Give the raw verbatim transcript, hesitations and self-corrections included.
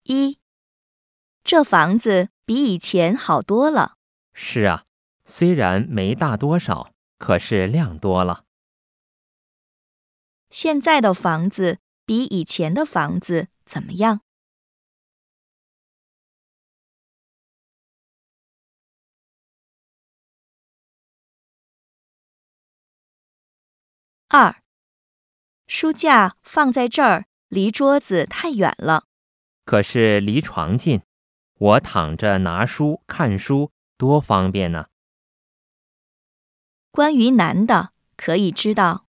一，这房子比以前好多了。 是啊，虽然没大多少，可是量多了。 现在的房子比以前的房子怎么样？二，书架放在这儿，离桌子太远了。 可是离床近，我躺着拿书看书多方便呢。 关于男的，可以知道